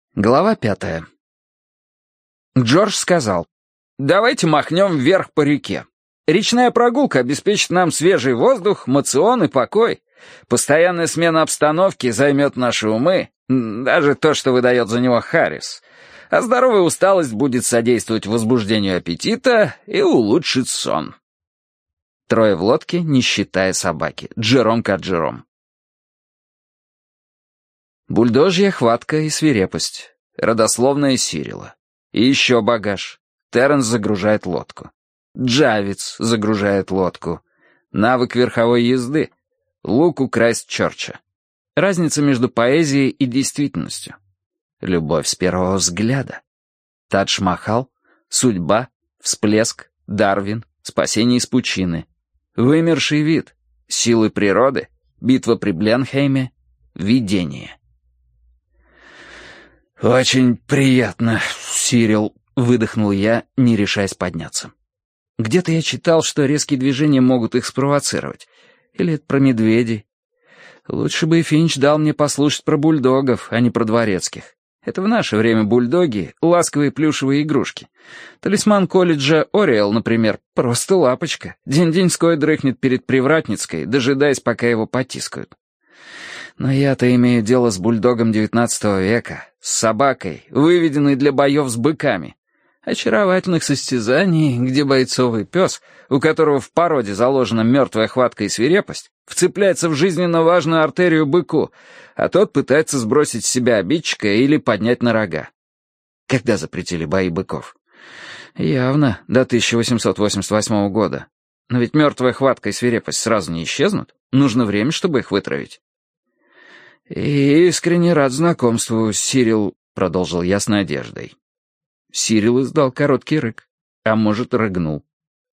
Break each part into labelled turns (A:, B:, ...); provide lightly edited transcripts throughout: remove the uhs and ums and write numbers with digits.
A: Глава 5. Джордж сказал: «Давайте махнем вверх по реке. Речная прогулка обеспечит нам свежий воздух, моцион и покой. Постоянная смена обстановки займет наши умы, даже то, что выдает за него Харрис. А здоровая усталость будет содействовать возбуждению аппетита и улучшит сон». Трое в лодке, не считая собаки. Джером как Джером. Бульдожья хватка и свирепость. Родословная Сирила. И еще багаж. Терренс загружает лодку. Джавиц загружает лодку. Навык верховой езды. Лук у Крайстчерча. Разница между поэзией и действительностью. Любовь с первого взгляда. Тадж-Махал. Судьба. Всплеск. Дарвин. Спасение из пучины. Вымерший вид. Силы природы. Битва при Бленхейме. Видение. «Очень приятно, Сирил», — выдохнул я, не решаясь подняться. Где-то я читал, что резкие движения могут их спровоцировать. Или это про медведей. Лучше бы и Финч дал мне послушать про бульдогов, а не про дворецких. Это в наше время бульдоги — ласковые плюшевые игрушки. Талисман колледжа Ориэл, например, просто лапочка. День-деньской дрыхнет перед Привратницкой, дожидаясь, пока его потискают. Но я-то имею дело с бульдогом XIX века, с собакой, выведенной для боев с быками. Очаровательных состязаний, где бойцовый пес, у которого в породе заложена мертвая хватка и свирепость, вцепляется в жизненно важную артерию быку, а тот пытается сбросить с себя обидчика или поднять на рога. Когда запретили бои быков? Явно, до 1888 года. Но ведь мертвая хватка и свирепость сразу не исчезнут. Нужно время, чтобы их вытравить. «И искренне рад знакомству, Сирил», — продолжил я с надеждой. Сирил издал короткий рык, а может, рыгнул.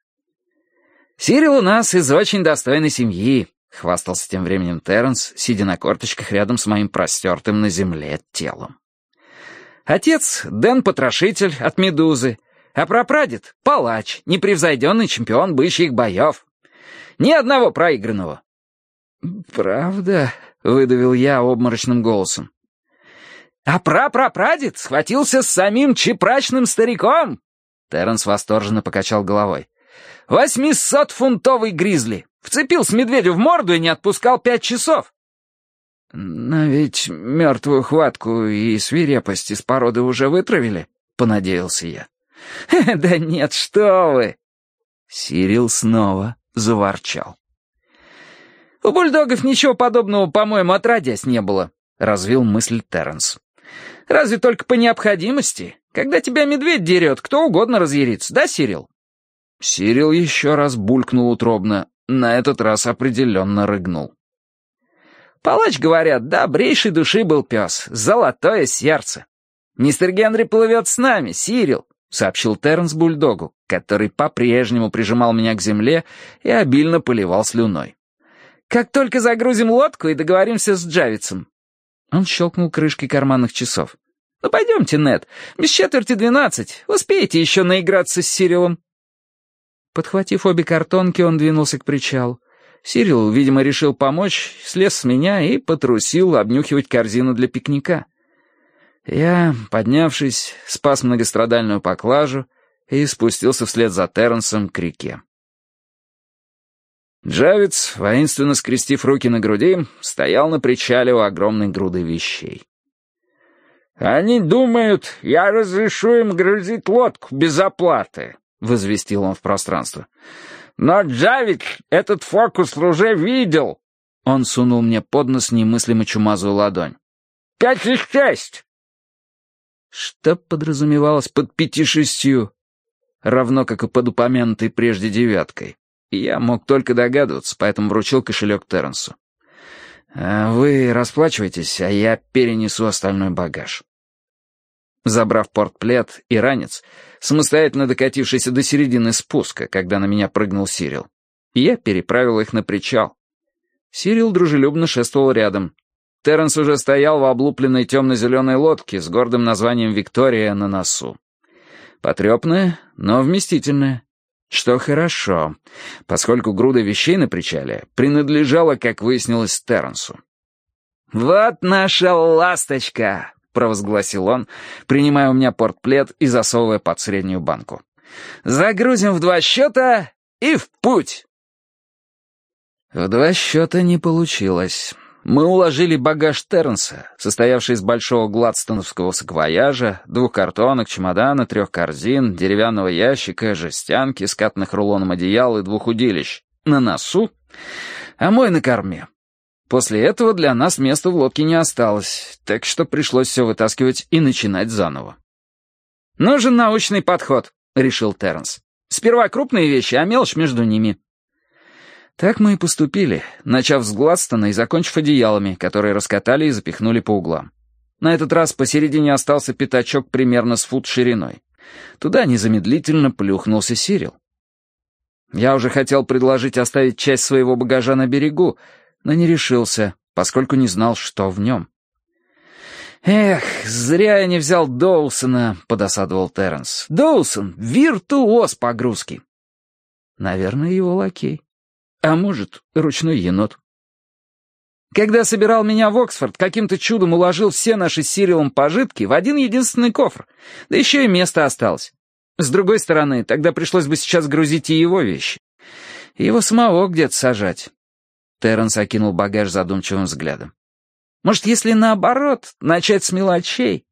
A: «Сирил у нас из очень достойной семьи», — хвастался тем временем Терренс, сидя на корточках рядом с моим простертым на земле телом. «Отец — Дэн-потрошитель от Медузы, а прапрадед — палач, непревзойденный чемпион бычьих боев. Ни одного проигранного». «Правда?» — выдавил я обморочным голосом. «А прапрапрадед схватился с самим чепрачным стариком!» Терренс восторженно покачал головой. 800-фунтовый гризли! Вцепился медведю в морду и не отпускал 5 часов!» «Но ведь мертвую хватку и свирепость из породы уже вытравили», — понадеялся я. «Да нет, что вы!» Сирил снова заворчал. «У бульдогов ничего подобного, по-моему, отродясь не было», — развил мысль Терренс. «Разве только по необходимости. Когда тебя медведь дерет, кто угодно разъярится, да, Сирил?» Сирил еще раз булькнул утробно, на этот раз определенно рыгнул. «Палач, говорят, добрейшей души был пес, золотое сердце. Мистер Генри плывет с нами, Сирил», — сообщил Терренс бульдогу, который по-прежнему прижимал меня к земле и обильно поливал слюной. «Как только загрузим лодку и договоримся с Джавицем». Он щелкнул крышкой карманных часов. «Ну пойдемте, Нед, без 11:45, успеете еще наиграться с Сирилом». Подхватив обе картонки, он двинулся к причалу. Сирил, видимо, решил помочь, слез с меня и потрусил обнюхивать корзину для пикника. Я, поднявшись, спас многострадальную поклажу и спустился вслед за Терренсом к реке. Джавиц, воинственно скрестив руки на груди, стоял на причале у огромной груды вещей. «Они думают, я разрешу им грузить лодку без оплаты», — возвестил он в пространство. «Но Джавиц этот фокус уже видел». Он сунул мне под нос немыслимо чумазую ладонь. 5 из 6. Что подразумевалось под 5-6? Равно как и под упомянутой прежде 9. Я мог только догадываться, поэтому вручил кошелек Терренсу. «Вы расплачиваетесь, а я перенесу остальной багаж». Забрав портплет и ранец, самостоятельно докатившийся до середины спуска, когда на меня прыгнул Сирил, я переправил их на причал. Сирил дружелюбно шествовал рядом. Терренс уже стоял в облупленной темно-зеленой лодке с гордым названием «Виктория» на носу. Потрепанная, но вместительная. Что хорошо, поскольку груда вещей на причале принадлежала, как выяснилось, Терренсу. «Вот наша ласточка!» — провозгласил он, принимая у меня портплет и засовывая под среднюю банку. «Загрузим в 2 счета и в путь!» В 2 счета не получилось. Мы уложили багаж Терренса, состоявший из большого гладстоновского саквояжа, 2 картонок, чемодана, 3 корзин, деревянного ящика, жестянки, скатанных рулоном одеял и 2 удилищ, на носу, а мой на корме. После этого для нас места в лодке не осталось, так что пришлось все вытаскивать и начинать заново. «Нужен научный подход», — решил Терренс. «Сперва крупные вещи, а мелочь между ними». Так мы и поступили, начав с Гладстона и закончив одеялами, которые раскатали и запихнули по углам. На этот раз посередине остался пятачок примерно с фут шириной. Туда незамедлительно плюхнулся Сирил. Я уже хотел предложить оставить часть своего багажа на берегу, но не решился, поскольку не знал, что в нем. «Эх, зря я не взял Доусона», — подосадовал Терренс. «Доусон — виртуоз погрузки». Наверное, его лакей. А может, ручной енот. Когда собирал меня в Оксфорд, каким-то чудом уложил все наши с Сирилом пожитки в один единственный кофр, да еще и место осталось. С другой стороны, тогда пришлось бы сейчас грузить и его вещи. И его самого где-то сажать. Терренс окинул багаж задумчивым взглядом. Может, если наоборот, начать с мелочей?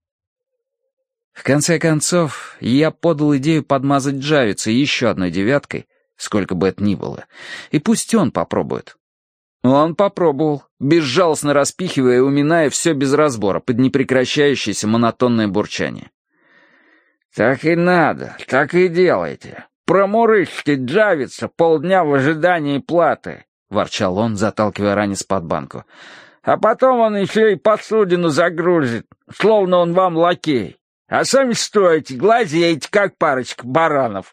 A: В конце концов, я подал идею подмазать Джавица еще одной 9, сколько бы это ни было, и пусть он попробует. Он попробовал, безжалостно распихивая и уминая все без разбора под непрекращающееся монотонное бурчание. «Так и надо, так и делайте. Промурыжьте Джавица полдня в ожидании платы», — ворчал он, заталкивая ранец под банку. «А потом он еще и посудину загрузит, словно он вам лакей. А сами стоите, глазеете, как парочка баранов».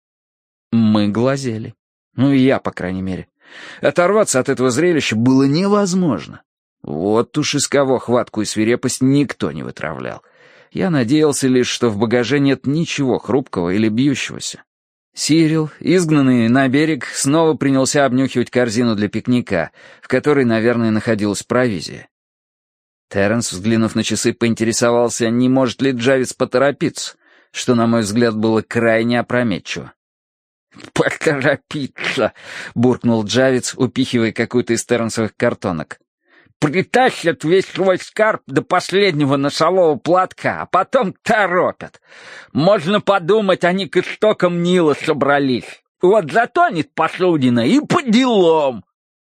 A: Мы глазели. Ну, я, по крайней мере. Оторваться от этого зрелища было невозможно. Вот уж из кого хватку и свирепость никто не вытравлял. Я надеялся лишь, что в багаже нет ничего хрупкого или бьющегося. Сирил, изгнанный на берег, снова принялся обнюхивать корзину для пикника, в которой, наверное, находилась провизия. Терренс, взглянув на часы, поинтересовался, не может ли Джавиц поторопиться, что, на мой взгляд, было крайне опрометчиво. «Поторопиться!» — буркнул Джавиц, упихивая какую-то из терренсовых картонок. «Притащат весь свой скарб до последнего носового платка, а потом торопят. Можно подумать, они к истокам Нила собрались. Вот затонет посудина и по делам!»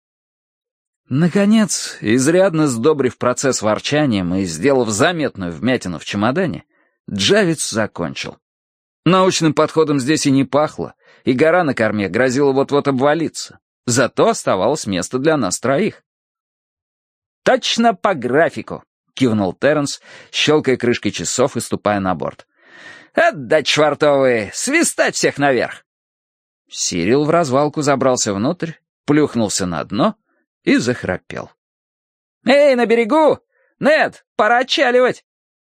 A: Наконец, изрядно сдобрив процесс ворчанием и сделав заметную вмятину в чемодане, Джавиц закончил. Научным подходом здесь и не пахло, и гора на корме грозила вот-вот обвалиться. Зато оставалось место для нас 3. «Точно по графику», — кивнул Терренс, щелкая крышкой часов и ступая на борт. «Отдать швартовые, свистать всех наверх». Сирил в развалку забрался внутрь, плюхнулся на дно и захрапел. «Эй, на берегу! Нед, пора отчаливать!»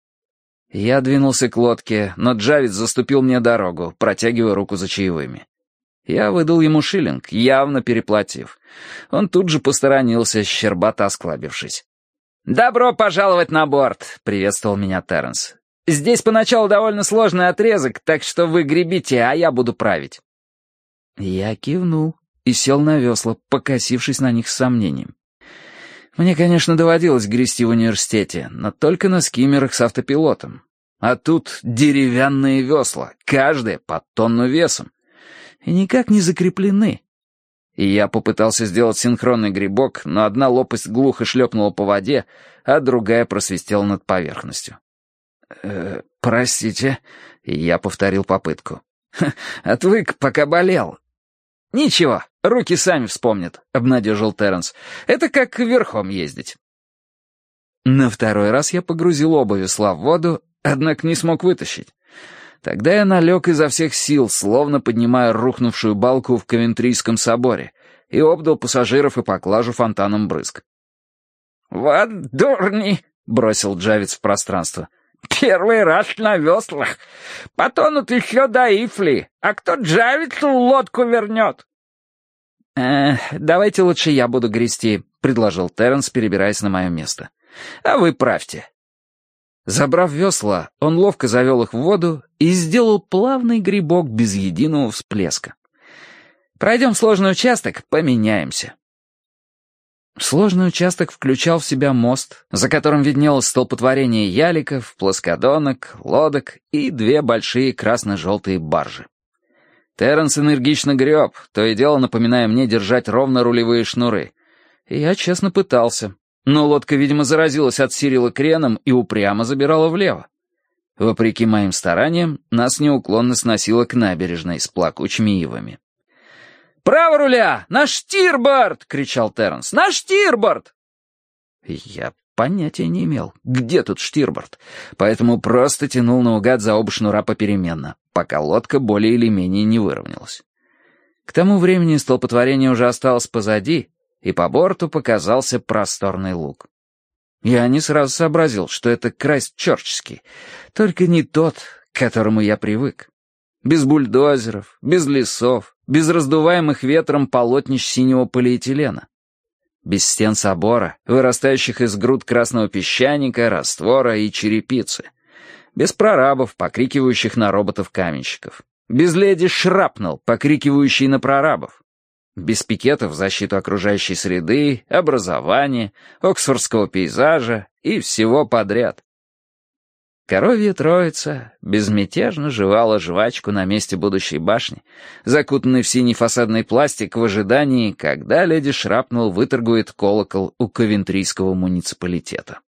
A: Я двинулся к лодке, но Джавиц заступил мне дорогу, протягивая руку за чаевыми. Я выдал ему шиллинг, явно переплатив. Он тут же посторонился, щербато осклабившись. «Добро пожаловать на борт», — приветствовал меня Терренс. «Здесь поначалу довольно сложный отрезок, так что вы гребите, а я буду править». Я кивнул и сел на весла, покосившись на них с сомнением. Мне, конечно, доводилось грести в университете, но только на скиммерах с автопилотом. А тут деревянные весла, каждое под тонну весом. И никак не закреплены. И я попытался сделать синхронный грибок, но одна лопасть глухо шлепнула по воде, а другая просвистела над поверхностью. «Простите», — я повторил попытку. «Отвык, пока болел». «Ничего, руки сами вспомнят», — обнадежил Терренс. «Это как верхом ездить». На 2 раз я погрузил оба весла в воду, однако не смог вытащить. Тогда я налег изо всех сил, словно поднимая рухнувшую балку в Ковентрийском соборе, и обдал пассажиров и поклажу фонтаном брызг. «Вот дурни!» — бросил Джавиц в пространство. «Первый раз на веслах. Потонут еще до Ифли. А кто Джавицу лодку вернет?» «Давайте лучше я буду грести», — предложил Терренс, перебираясь на мое место. «А вы правьте». Забрав весла, он ловко завел их в воду и сделал плавный грибок без единого всплеска. «Пройдем сложный участок, поменяемся». Сложный участок включал в себя мост, за которым виднелось столпотворение яликов, плоскодонок, лодок и две большие красно-желтые баржи. Терренс энергично греб, то и дело напоминая мне держать ровно рулевые шнуры. И я честно пытался, но лодка, видимо, заразилась от Сирила креном и упрямо забирала влево. Вопреки моим стараниям, нас неуклонно сносило к набережной с плакучими ивами. «Право руля! На штирборд!» — кричал Терренс. «На штирборд!» Я понятия не имел, где тут штирборд, поэтому просто тянул наугад за оба шнура попеременно, пока лодка более или менее не выровнялась. К тому времени столпотворение уже осталось позади, и по борту показался просторный луг. Я не сразу сообразил, что это Крайстчерчский, только не тот, к которому я привык. Без бульдозеров, без лесов, без раздуваемых ветром полотнищ синего полиэтилена. Без стен собора, вырастающих из груд красного песчаника, раствора и черепицы. Без прорабов, покрикивающих на роботов-каменщиков. Без леди Шрапнелл, покрикивающей на прорабов. Без пикетов в защиту окружающей среды, образования, оксфордского пейзажа и всего подряд. Коровья троица безмятежно жевала жвачку на месте будущей башни, закутанной в синий фасадный пластик в ожидании, когда леди Шрапнелл выторгует колокол у Ковентрийского муниципалитета.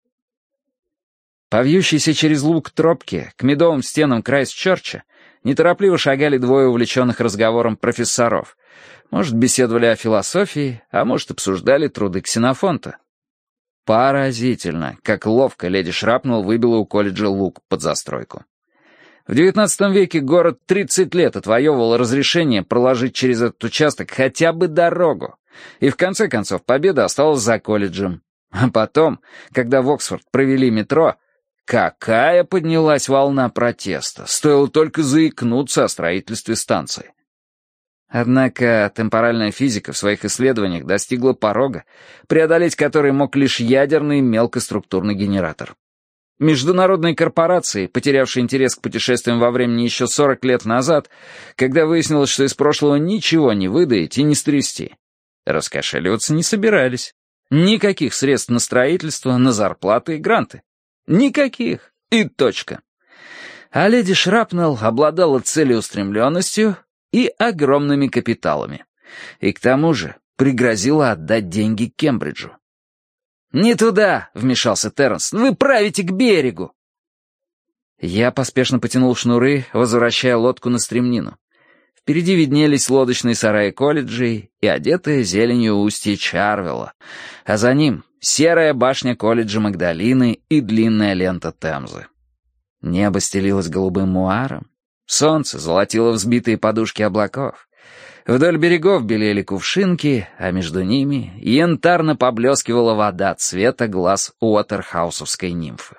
A: По вьющейся через луг тропке к медовым стенам Крайстчерча неторопливо шагали двое увлеченных разговором профессоров. Может, беседовали о философии, а может, обсуждали труды Ксенофонта. Поразительно, как ловко леди Шрапнелл выбила у колледжа луг под застройку. В XIX веке город 30 лет отвоевывал разрешение проложить через этот участок хотя бы дорогу, и в конце концов победа осталась за колледжем. А потом, когда в Оксфорд провели метро, какая поднялась волна протеста, стоило только заикнуться о строительстве станции. Однако темпоральная физика в своих исследованиях достигла порога, преодолеть который мог лишь ядерный мелкоструктурный генератор. Международные корпорации, потерявшие интерес к путешествиям во времени еще 40 лет назад, когда выяснилось, что из прошлого ничего не выдаить и не стрясти, раскошеливаться не собирались. Никаких средств на строительство, на зарплаты и гранты. Никаких. И точка. А леди Шрапнелл обладала целеустремленностью и огромными капиталами. И к тому же пригрозила отдать деньги Кембриджу. «Не туда!» — вмешался Терренс. «Вы правите к берегу!» Я поспешно потянул шнуры, возвращая лодку на стремнину. Впереди виднелись лодочные сараи колледжей и одетые зеленью устье Чарвелла, а за ним серая башня колледжа Магдалины и длинная лента Темзы. Небо стелилось голубым муаром, солнце золотило взбитые подушки облаков. Вдоль берегов белели кувшинки, а между ними янтарно поблескивала вода цвета глаз уотерхаусовской нимфы.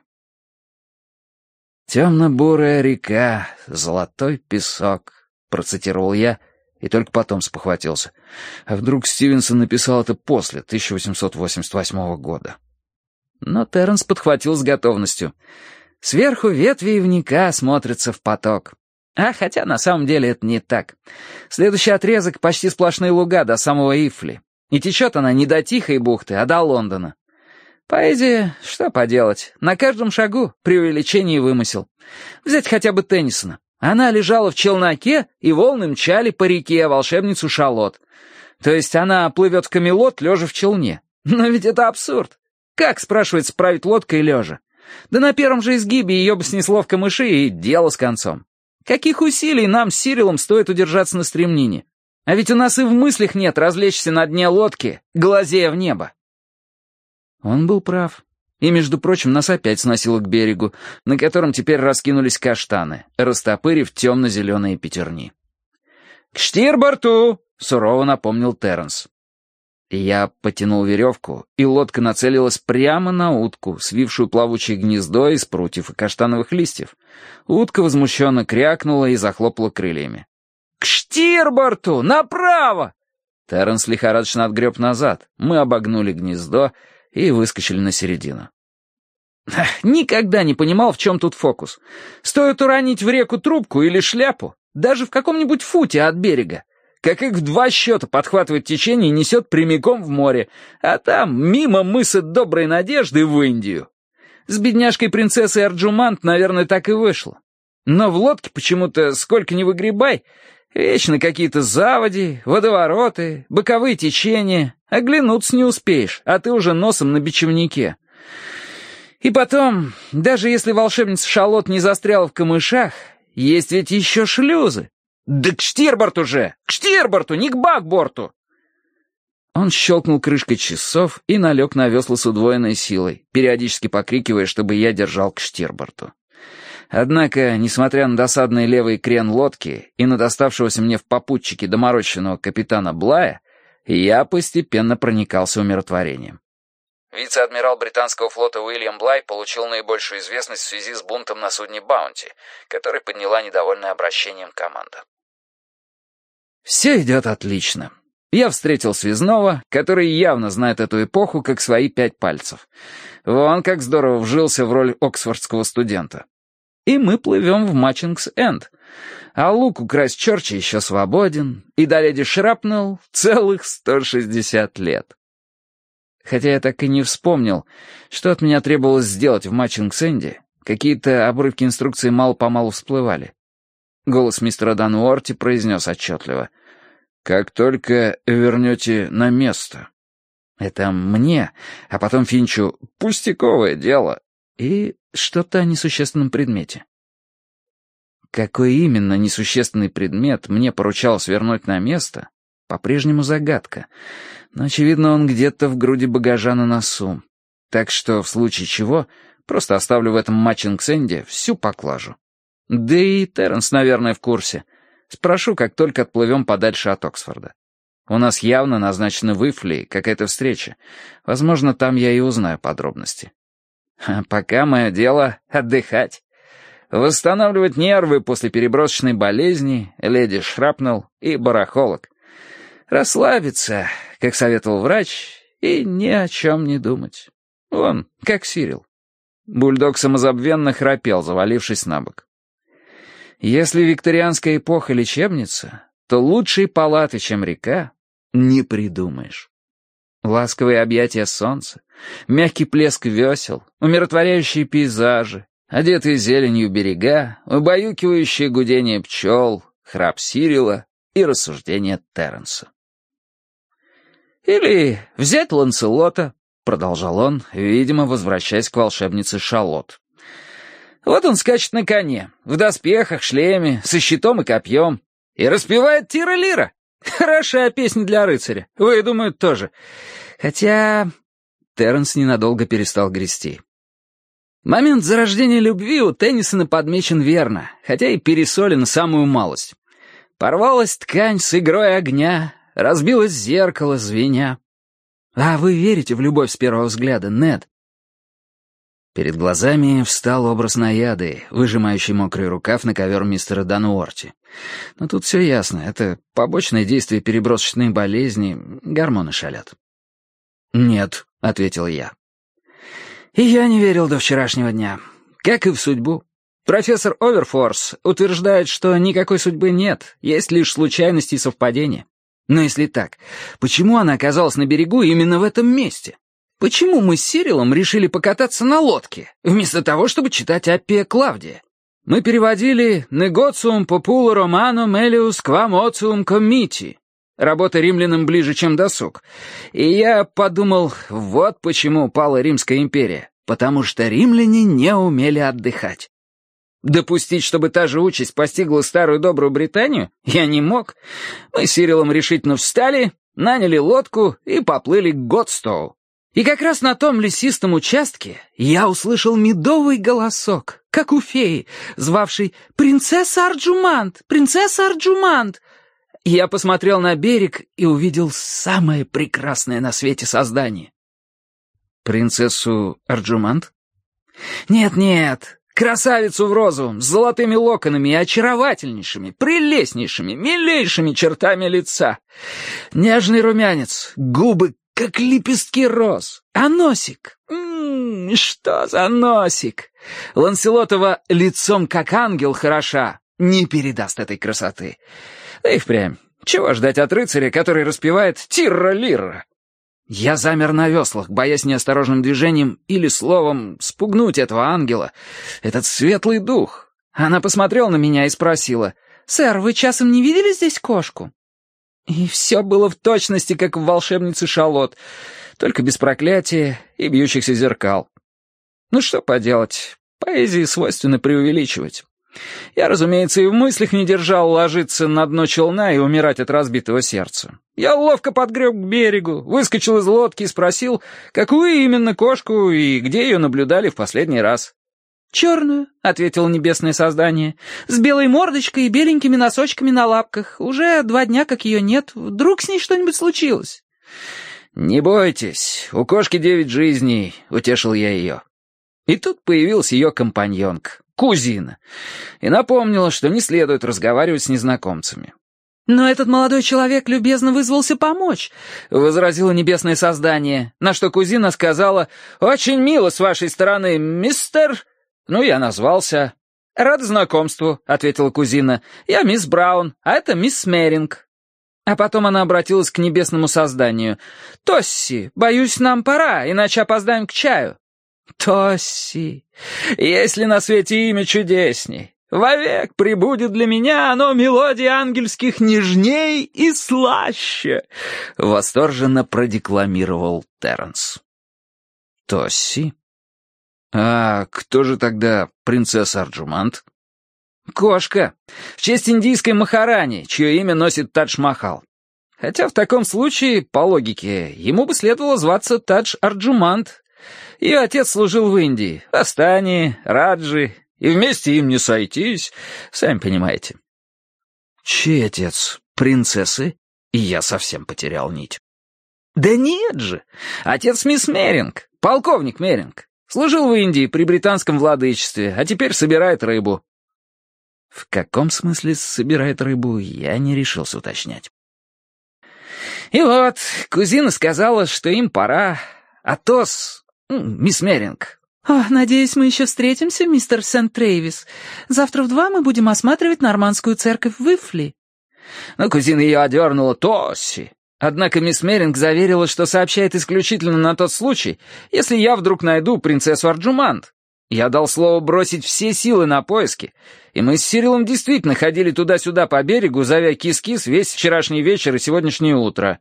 A: «Темно-бурая река, золотой песок», — процитировал я, и только потом спохватился. А вдруг Стивенсон написал это после 1888 года? Но Терренс подхватил с готовностью. «Сверху ветви ивника смотрятся в поток». А хотя на самом деле это не так. Следующий отрезок — почти сплошные луга до самого Ифли. И течет она не до Тихой бухты, а до Лондона. Поэзия, что поделать, на каждом шагу преувеличение и вымысел. Взять хотя бы Теннисона. Она лежала в челноке, и волны мчали по реке волшебницу Шалот. То есть она плывет в Камелот, лежа в челне. Но ведь это абсурд. Как, спрашивается, править лодкой лежа? Да на первом же изгибе ее бы снесло в камыши, и дело с концом. Каких усилий нам с Сирилом стоит удержаться на стремнине? А ведь у нас и в мыслях нет развлечься на дне лодки, глазея в небо. Он был прав. И, между прочим, нас опять сносило к берегу, на котором теперь раскинулись каштаны, растопырив темно-зеленые пятерни. «К штирборту!» — сурово напомнил Терренс. Я потянул веревку, и лодка нацелилась прямо на утку, свившую плавучее гнездо из прутьев и каштановых листьев. Утка возмущенно крякнула и захлопала крыльями. «К штирборту! Направо!» Терренс лихорадочно отгреб назад. Мы обогнули гнездо и выскочили на середину. Никогда не понимал, в чем тут фокус. Стоит уронить в реку трубку или шляпу, даже в каком-нибудь футе от берега, как их в 2 счета подхватывает течение и несет прямиком в море, а там мимо мыса Доброй Надежды в Индию. С бедняжкой принцессой Арджумант, наверное, так и вышло. Но в лодке почему-то, сколько ни выгребай, вечно какие-то заводи, водовороты, боковые течения. Оглянуться не успеешь, а ты уже носом на бечевнике. И потом, даже если волшебница Шалот не застряла в камышах, есть ведь еще шлюзы. Да к штирборту же! К штирборту, не к бакборту! Он щелкнул крышкой часов и налег на весла с удвоенной силой, периодически покрикивая, чтобы я держал к штирборту. Однако, несмотря на досадный левый крен лодки и на доставшегося мне в попутчике доморощенного капитана Блая, я постепенно проникался умиротворением. Вице-адмирал британского флота Уильям Блай получил наибольшую известность в связи с бунтом на судне «Баунти», который подняла недовольное обращением команда. Все идет отлично. Я встретил связного, который явно знает эту эпоху как свои 5 пальцев. Вон как здорово вжился в роль оксфордского студента. И мы плывем в Матчингс-Энд. А лук у Крайстчерча еще свободен, и до леди Шрапнелл целых 160 лет. Хотя я так и не вспомнил, что от меня требовалось сделать в Матчингс-Энде, какие-то обрывки инструкции мало-помалу всплывали. Голос мистера Дануорти произнес отчетливо: «Как только вернете на место». Это мне, а потом Финчу «пустяковое дело» и что-то о несущественном предмете. Какой именно несущественный предмет мне поручалось вернуть на место, по-прежнему загадка, но, очевидно, он где-то в груди багажа на носу. Так что, в случае чего, просто оставлю в этом Матчингс-Энде всю поклажу. Да и Терренс, наверное, в курсе. Спрошу, как только отплывем подальше от Оксфорда. У нас явно назначена в Ифли какая-то встреча. Возможно, там я и узнаю подробности. А пока мое дело — отдыхать. Восстанавливать нервы после перебросочной болезни, леди Шрапнелл и барахолок. Расслабиться, как советовал врач, и ни о чем не думать. Вон, как Сирил. Бульдог самозабвенно храпел, завалившись на бок. Если викторианская эпоха лечебница, то лучшей палаты, чем река, не придумаешь. Ласковые объятия солнца, мягкий плеск весел, умиротворяющие пейзажи, одетые зеленью берега, убаюкивающее гудение пчел, храп Сирила и рассуждения Терренса. «Или взять Ланселота», — продолжал он, видимо, возвращаясь к волшебнице Шалот. «Вот он скачет на коне, в доспехах, шлеме, со щитом и копьем, и распевает тира-лира. Хорошая песня для рыцаря, вы, думаю, тоже. Хотя...» Терренс ненадолго перестал грести. «Момент зарождения любви у Теннисона подмечен верно, хотя и пересолен самую малость. Порвалась ткань с игрой огня, разбилось зеркало, звеня. А вы верите в любовь с первого взгляда, Нед?» Перед глазами встал образ наяды, выжимающий мокрый рукав на ковер мистера Дануорти. Но тут все ясно, это побочное действие перебросочной болезни, гормоны шалят. «Нет», — ответил я. И я не верил до вчерашнего дня, как и в судьбу. Профессор Оверфорс утверждает, что никакой судьбы нет, есть лишь случайности и совпадения. Но если так, почему она оказалась на берегу именно в этом месте? Почему мы с Сирилом решили покататься на лодке, вместо того, чтобы читать Аппия Клавдия? Мы переводили «Негоциум попула романо мелиус квам оциум коммити». Работа римлянам ближе, чем досуг. И я подумал, вот почему пала Римская империя. Потому что римляне не умели отдыхать. Допустить, чтобы та же участь постигла старую добрую Британию, я не мог. Мы с Сирилом решительно встали, наняли лодку и поплыли к Годстоу. И как раз на том лесистом участке я услышал медовый голосок, как у феи, звавший «Принцесса Арджумант! Принцесса Арджумант!». Я посмотрел на берег и увидел самое прекрасное на свете создание. «Принцессу Арджумант?» «Нет-нет, красавицу в розовом, с золотыми локонами и очаровательнейшими, прелестнейшими, милейшими чертами лица. Нежный румянец, губы, как лепестки роз, а носик... Что за носик! Ланселотова лицом как ангел хороша, не передаст этой красоты. Да и впрямь, чего ждать от рыцаря, который распевает «Тирра-лирра»? Я замер на веслах, боясь неосторожным движением или словом спугнуть этого ангела, этот светлый дух. Она посмотрела на меня и спросила: «Сэр, вы часом не видели здесь кошку?» И все было в точности, как в «Волшебнице Шалот», только без проклятия и бьющихся зеркал. Ну что поделать, поэзии свойственно преувеличивать. Я, разумеется, и в мыслях не держал ложиться на дно челна и умирать от разбитого сердца. Я ловко подгреб к берегу, выскочил из лодки и спросил, какую именно кошку и где ее наблюдали в последний раз. «Черную», — ответило небесное создание, — «с белой мордочкой и беленькими носочками на лапках. Уже 2 дня, как ее нет. Вдруг с ней что-нибудь случилось?» «Не бойтесь, у кошки 9 жизней», — утешил я ее. И тут появилась ее компаньонка, кузина, и напомнила, что не следует разговаривать с незнакомцами. «Но этот молодой человек любезно вызвался помочь», — возразило небесное создание, на что кузина сказала: «Очень мило с вашей стороны, мистер...» Ну, я назвался. «Рад знакомству», — ответила кузина. «Я мисс Браун, а это мисс Меринг». А потом она обратилась к небесному созданию. «Тосси, боюсь, нам пора, иначе опоздаем к чаю». «Тосси, есть ли на свете имя чудесней? Вовек прибудет для меня оно мелодии ангельских нежней и слаще», — восторженно продекламировал Терренс. «Тосси? А кто же тогда принцесса Арджуманд?» «Кошка, в честь индийской Махарани, чье имя носит Тадж-Махал. Хотя в таком случае, по логике, ему бы следовало зваться Тадж-Арджуманд. Ее отец служил в Индии, в Астане, Раджи, и вместе им не сойтись, сами понимаете». «Чей отец? Принцессы?» И я совсем потерял нить. «Да нет же! Отец мисс Меринг, полковник Меринг. Служил в Индии при британском владычестве, а теперь собирает рыбу». В каком смысле собирает рыбу, я не решился уточнять. И вот, кузина сказала, что им пора, а Тос, мисс Меринг...
B: «Надеюсь, мы еще встретимся, мистер Сент-Трейвис. Завтра в 2 мы будем осматривать нормандскую церковь в Ифли».
A: Но кузина ее одернула: «Тосси». Однако мисс Меринг заверила, что сообщает исключительно на тот случай, если я вдруг найду принцессу Арджуманд. Я дал слово бросить все силы на поиски, и мы с Сирилом действительно ходили туда-сюда по берегу, зовя кис-кис весь вчерашний вечер и сегодняшнее утро.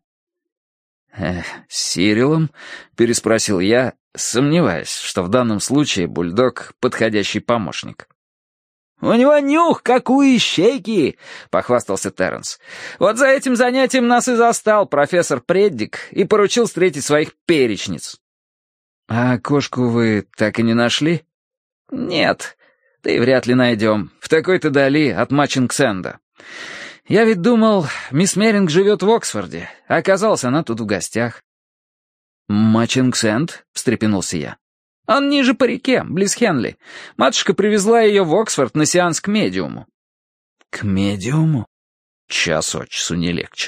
A: «С Сирилом?» — переспросил я, сомневаясь, что в данном случае бульдог — подходящий помощник. «У него нюх, как у ищейки», — похвастался Терренс. «Вот за этим занятием нас и застал профессор Преддик и поручил встретить своих перечниц». «А кошку вы так и не нашли?» «Нет, да и вряд ли найдем. В такой-то дали от Матчингсенда. Я ведь думал, мисс Меринг живет в Оксфорде, а оказалось, она тут в гостях». «Матчингсенд?» — встрепенулся я. «Он ниже по реке, близ Хенли. Матушка привезла ее в Оксфорд на сеанс к медиуму». «К медиуму?» Час от часу не легче.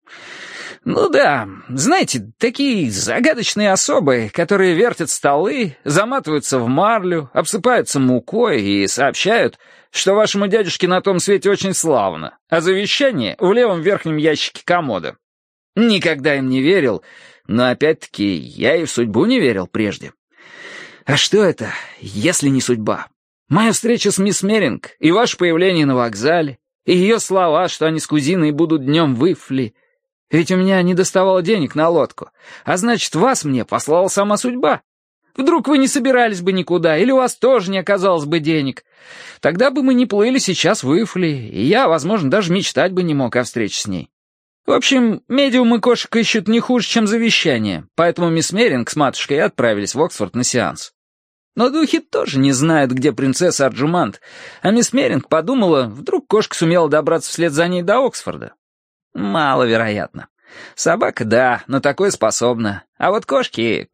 A: «Ну да, знаете, такие загадочные особы, которые вертят столы, заматываются в марлю, обсыпаются мукой и сообщают, что вашему дядюшке на том свете очень славно, а завещание в левом верхнем ящике комода. Никогда им не верил, но опять-таки я и в судьбу не верил прежде. А что это, если не судьба? Моя встреча с мисс Меринг и ваше появление на вокзале, и ее слова, что они с кузиной будут днем в Ифли. Ведь у меня не доставало денег на лодку, а значит, вас мне послала сама судьба. Вдруг вы не собирались бы никуда, или у вас тоже не оказалось бы денег. Тогда бы мы не плыли сейчас в Ифли, и я, возможно, даже мечтать бы не мог о встрече с ней. В общем, медиумы кошек ищут не хуже, чем завещание, поэтому мисс Меринг с матушкой отправились в Оксфорд на сеанс. Но духи тоже не знают, где принцесса Арджуманд, а мисс Меринг подумала, вдруг кошка сумела добраться вслед за ней до Оксфорда. Маловероятно. Собака, да, на такое способна, а вот кошки...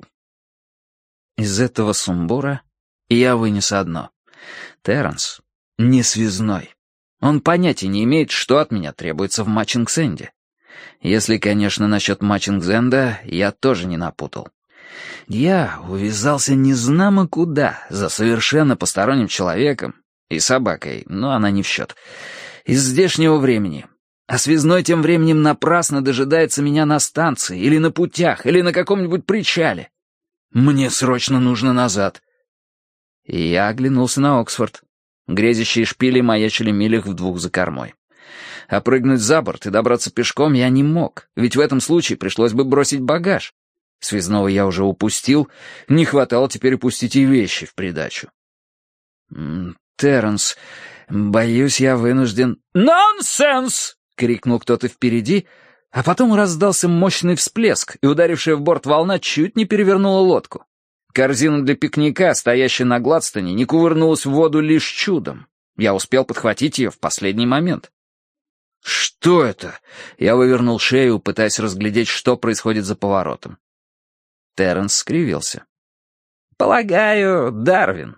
A: Из этого сумбура я вынес одно. Терренс не связной. Он понятия не имеет, что от меня требуется в Матчингсенде. Если, конечно, насчет Матчингсенда я тоже не напутал. Я увязался незнамо куда, за совершенно посторонним человеком и собакой, но она не в счет, из здешнего времени. А связной тем временем напрасно дожидается меня на станции, или на путях, или на каком-нибудь причале. Мне срочно нужно назад. И я оглянулся на Оксфорд. Грезящие шпили маячили милях в 2 за кормой. А прыгнуть за борт и добраться пешком я не мог, ведь в этом случае пришлось бы бросить багаж. Связного я уже упустил, не хватало теперь упустить и вещи в придачу. «Терренс, боюсь, я вынужден...» «Нонсенс!» — крикнул кто-то впереди, а потом раздался мощный всплеск, и ударившая в борт волна чуть не перевернула лодку. Корзина для пикника, стоящая на Гладстоне, не кувырнулась в воду лишь чудом. Я успел подхватить ее в последний момент. «Что это?» — я вывернул шею, пытаясь разглядеть, что происходит за поворотом. Терренс скривился. «Полагаю, Дарвин».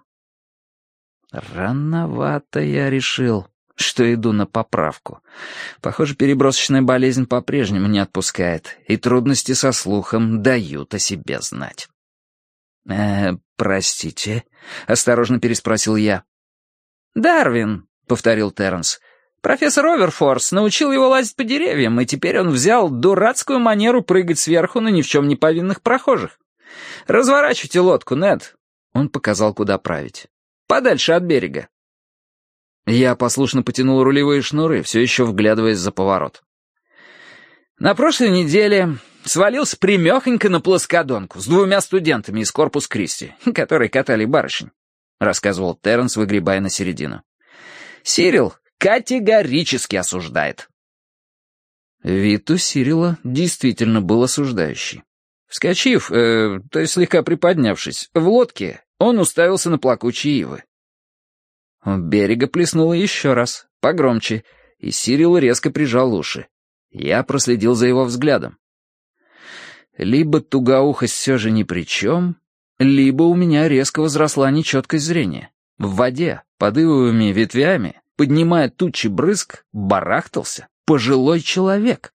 A: Рановато я решил, что иду на поправку. Похоже, перебросочная болезнь по-прежнему не отпускает, и трудности со слухом дают о себе знать. «Простите?» — осторожно переспросил я. «Дарвин», — повторил Терренс. «Профессор Оверфорс научил его лазить по деревьям, и теперь он взял дурацкую манеру прыгать сверху на ни в чем не повинных прохожих. Разворачивайте лодку, Нед». Он показал, куда править. «Подальше от берега». Я послушно потянул рулевые шнуры, все еще вглядываясь за поворот. На прошлой неделе свалился примехонько на плоскодонку с 2 студентами из Корпус Кристи, которые катали барышень, — рассказывал Терренс, выгребая на середину. Сирил категорически осуждает. Вид у Сирила действительно был осуждающий. Вскочив, то есть слегка приподнявшись, в лодке, он уставился на плакучие ивы. У берега плеснуло еще раз, погромче, и Сирил резко прижал уши. Я проследил за его взглядом. Либо тугоухость все же ни при чем, либо у меня резко возросла нечеткость зрения. В воде, под ивовыми ветвями, поднимая тучи брызг, барахтался пожилой человек.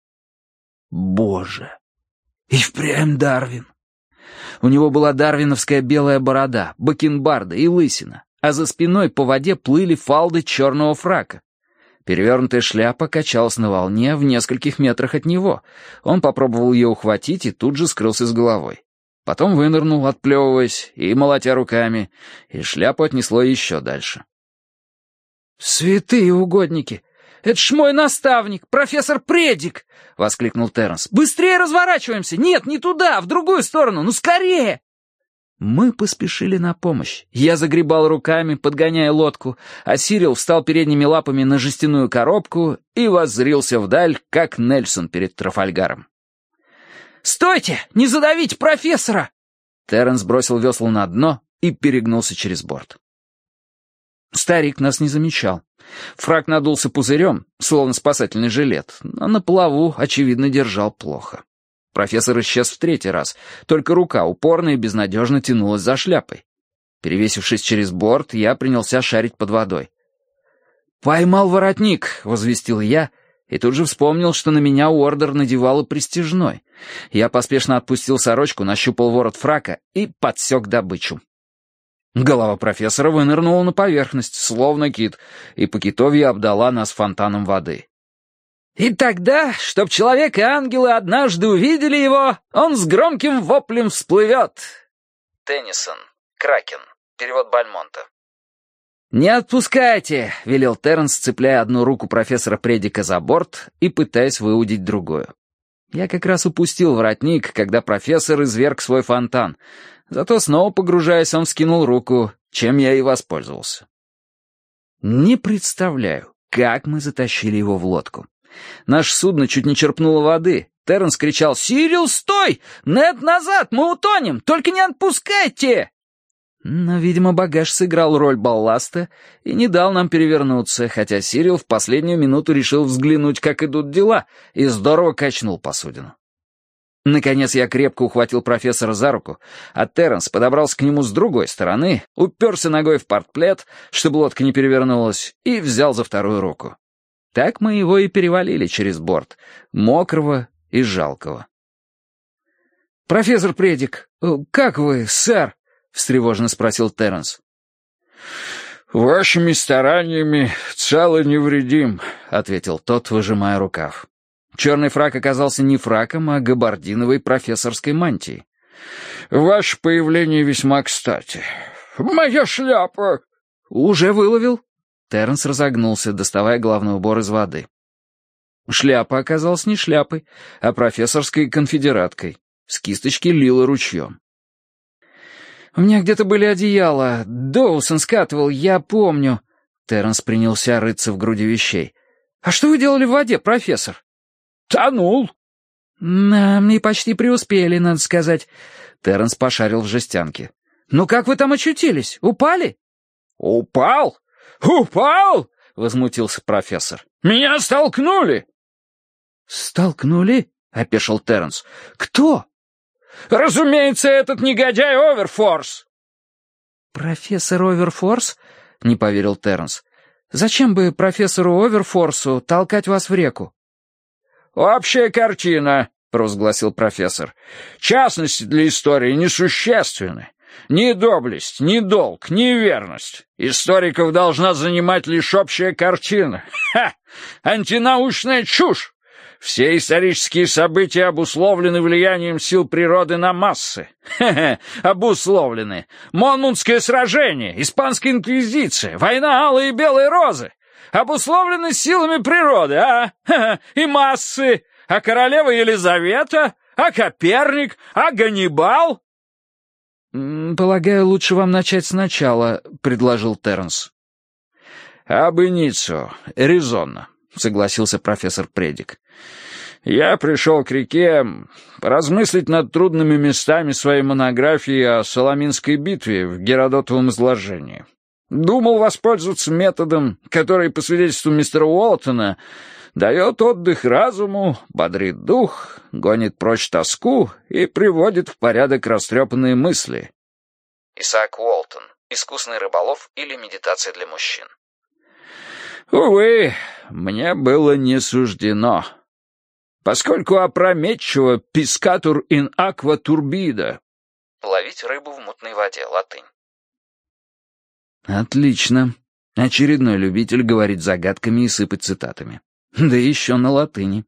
A: Боже! И впрямь Дарвин. У него была дарвиновская белая борода, бакенбарды и лысина, а за спиной по воде плыли фалды черного фрака. Перевернутая шляпа качалась на волне в нескольких метрах от него. Он попробовал ее ухватить и тут же скрылся с головой. Потом вынырнул, отплевываясь и молотя руками, и шляпу отнесло еще дальше. «Святые угодники! Это ж мой наставник, профессор Предик!» — воскликнул Терренс. «Быстрее разворачиваемся! Нет, не туда, в другую сторону! Ну, скорее!» Мы поспешили на помощь. Я загребал руками, подгоняя лодку, а Сирил встал передними лапами на жестяную коробку и воззрился вдаль, как Нельсон перед Трафальгаром. «Стойте! Не задавите профессора!» Терренс бросил весла на дно и перегнулся через борт. Старик нас не замечал. Фрак надулся пузырем, словно спасательный жилет, но на плаву, очевидно, держал плохо. Профессор исчез в 3-й раз, только рука упорно и безнадежно тянулась за шляпой. Перевесившись через борт, я принялся шарить под водой. «Поймал воротник», — возвестил я, и тут же вспомнил, что на меня Уордер надевала пристяжной. Я поспешно отпустил сорочку, нащупал ворот фрака и подсек добычу. Голова профессора вынырнула на поверхность, словно кит, и по китовье обдала нас фонтаном воды. И тогда, чтоб человек и ангелы однажды увидели его, он с громким воплем всплывет. Теннисон. Кракен. Перевод Бальмонта. «Не отпускайте!» — велел Терренс, цепляя одну руку профессора Предика за борт и пытаясь выудить другую. Я как раз упустил воротник, когда профессор изверг свой фонтан. Зато снова погружаясь, он вскинул руку, чем я и воспользовался. Не представляю, как мы затащили его в лодку. Наше судно чуть не черпнуло воды. Терренс кричал: «Сирил, стой! Нед, назад! Мы утонем! Только не отпускайте!» Но, видимо, багаж сыграл роль балласта и не дал нам перевернуться, хотя Сирил в последнюю минуту решил взглянуть, как идут дела, и здорово качнул посудину. Наконец я крепко ухватил профессора за руку, а Терренс подобрался к нему с другой стороны, уперся ногой в портплет, чтобы лодка не перевернулась, и взял за вторую руку. Так мы его и перевалили через борт, мокрого и жалкого. «Профессор Предик, как вы, сэр?» — встревоженно спросил Терренс.
C: «Вашими стараниями цел и невредим», — ответил тот, выжимая рукав.
A: Черный фрак оказался не фраком, а габардиновой профессорской мантией.
C: «Ваше появление весьма кстати. Моя шляпа!»
A: «Уже выловил?» Терренс разогнулся, доставая головной убор из воды. Шляпа оказалась не шляпой, а профессорской конфедераткой. С кисточки лило ручьем. «У меня где-то были одеяла. Доусон скатывал, я помню». Терренс принялся рыться в груди вещей. «А что вы делали в воде, профессор?»
C: «Тонул».
A: «И почти преуспели, надо сказать». Терренс пошарил в жестянке. «Ну как вы там очутились? Упали?»
C: «Упал? Упал?» — возмутился профессор. «Меня столкнули!»
A: «Столкнули?» — опешил Терренс. «Кто?»
C: «Разумеется, этот негодяй Оверфорс!»
A: «Профессор Оверфорс?» — не поверил Терренс. «Зачем бы профессору Оверфорсу толкать вас в реку?»
C: «Общая картина», — провозгласил профессор. «Частности для истории несущественны. Ни доблесть, ни долг, ни верность. Историков должна занимать лишь общая картина. Ха! Антинаучная чушь! Все исторические события обусловлены влиянием сил природы на массы. Хе-хе, обусловлены. Монмутское сражение, Испанская инквизиция, война алой и белой розы. Обусловлены силами природы, а? Хе-хе, и массы. А королева Елизавета? А Коперник? А Ганнибал?
A: «Полагаю, лучше вам начать сначала», — предложил Терренс.
C: «Об иницио, резонно», — согласился профессор Предик. «Я пришел к реке поразмыслить над трудными местами своей монографии о Саламинской битве в Геродотовом изложении. Думал воспользоваться методом, который, по свидетельству мистера Уолтона, дает отдых разуму, бодрит дух, гонит прочь тоску и приводит в порядок растрепанные мысли».
A: Исаак Уолтон. Искусный рыболов или медитация для мужчин.
C: Увы, мне было не суждено. Поскольку опрометчиво «piscatur in aqua turbida»
A: — ловить рыбу в мутной воде, латынь. Отлично. Очередной любитель говорить загадками и сыпать цитатами. Да еще на латыни.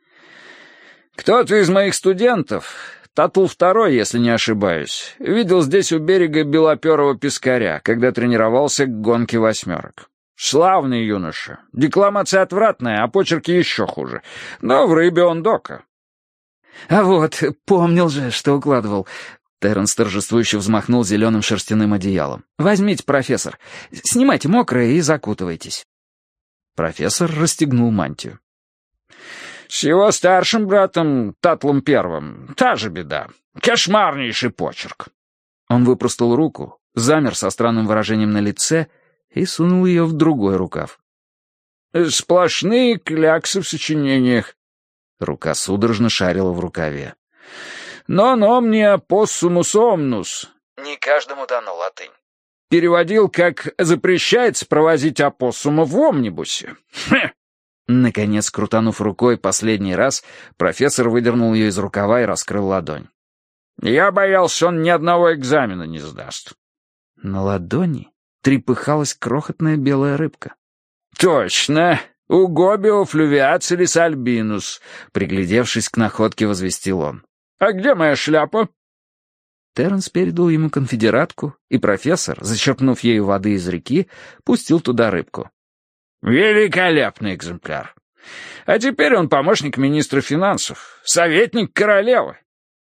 C: Кто-то из моих студентов, Татл II, если не ошибаюсь, видел здесь у берега белоперого пескаря, когда тренировался к гонке восьмерок. Славный юноша. Декламация отвратная, а почерки еще хуже. Но в рыбе он дока.
A: А вот, помнил же, что укладывал. Терренс торжествующе взмахнул зеленым шерстяным одеялом. «Возьмите, профессор. Снимайте мокрое и закутывайтесь». Профессор расстегнул мантию.
C: «С его старшим братом, Татлом I, та же беда. Кошмарнейший почерк».
A: Он выпростал руку, замер со странным выражением на лице и сунул ее в другой рукав.
C: «Сплошные кляксы в сочинениях».
A: Рука судорожно шарила в рукаве.
C: «Non omnia possumus omnus».
A: «Не каждому дано латынь».
C: Переводил как «запрещается провозить опоссума в омнибусе». Хе.
A: Наконец, крутанув рукой последний раз, профессор выдернул ее из рукава и раскрыл ладонь.
C: «Я боялся, он ни одного экзамена не сдаст».
A: На ладони трепыхалась крохотная белая рыбка.
C: «Точно! У Гобио флювиацилис альбинус», — приглядевшись к находке, возвестил он. «А где моя шляпа?»
A: Терренс передал ему конфедератку, и профессор, зачерпнув ею воды из реки, пустил туда рыбку.
C: «Великолепный экземпляр! А теперь он помощник министра финансов, советник королевы».